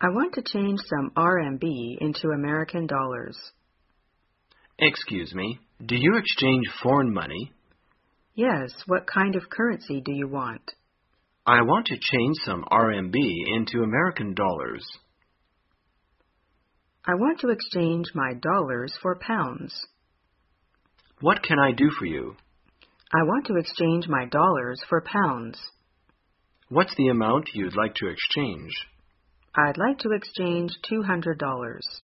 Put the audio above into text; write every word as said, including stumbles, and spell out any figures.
I want to change some R M B into American dollars. Excuse me, do you exchange foreign money? Yes, what kind of currency do you want? I want to change some R M B into American dollars. I want to exchange my dollars for pounds. What can I do for you? I want to exchange my dollars for pounds. What's the amount you'd like to exchange? I'd like to exchange two hundred dollars.